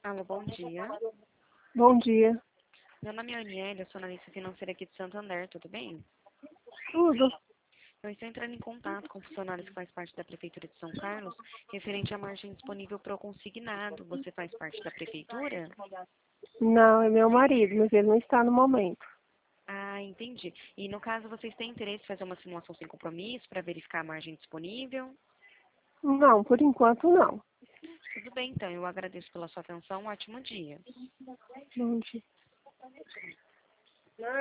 Alô, bom dia. Bom dia. Meu nome é Aniele, eu sou analista financeira aqui de Santander, tudo bem? Tudo? Eu estou entrando em contato com funcionários que faz parte da Prefeitura de São Carlos, referente à margem disponível para o consignado. Você faz parte da Prefeitura? Não, é meu marido, mas ele não está no momento. Ah, entendi. E no caso, vocês têm interesse em fazer uma simulação sem compromisso para verificar a margem disponível? Não, por enquanto não. Tudo bem, então. Eu agradeço pela sua atenção. Um ótimo dia. Bom dia.